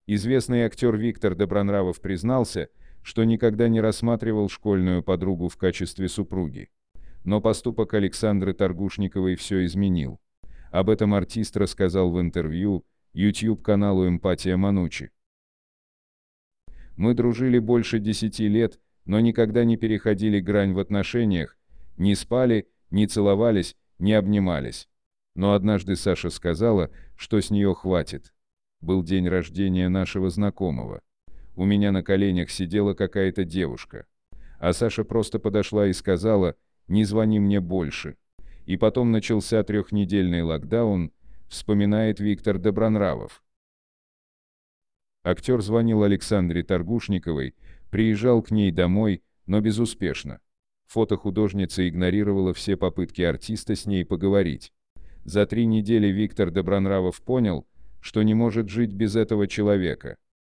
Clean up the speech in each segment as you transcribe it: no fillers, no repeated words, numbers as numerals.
Известный актер Виктор Добронравов признался, что никогда не рассматривал школьную подругу в качестве супруги. Но поступок Александры Торгушниковой все изменил. Об этом артист рассказал в интервью YouTube-каналу «Эмпатия Манучи». «Мы дружили больше 10 лет, но никогда не переходили грань в отношениях, не спали, не целовались, не обнимались. Но однажды Саша сказала, что с нее хватит. Был день рождения нашего знакомого. У меня на коленях сидела какая-то девушка. А Саша просто подошла и сказала: «Не звони мне больше». И потом начался 3-недельный локдаун», вспоминает Виктор Добронравов. Актер звонил Александре Торгушниковой, приезжал к ней домой, но безуспешно. Фотохудожница игнорировала все попытки артиста с ней поговорить. За 3 недели Виктор Добронравов понял, что не может жить без этого человека.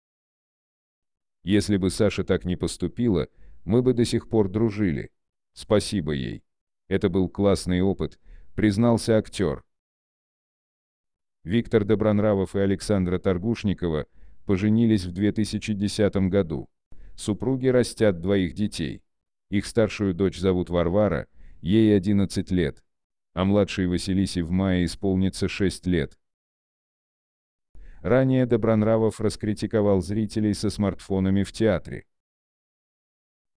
«Если бы Саша так не поступила, мы бы до сих пор дружили. Спасибо ей. Это был классный опыт», признался актер. Виктор Добронравов и Александра Торгушникова поженились в 2010 году. Супруги растят 2 детей. Их старшую дочь зовут Варвара, ей 11 лет, а младшей Василисе в мае исполнится 6 лет. Ранее Добронравов раскритиковал зрителей со смартфонами в театре.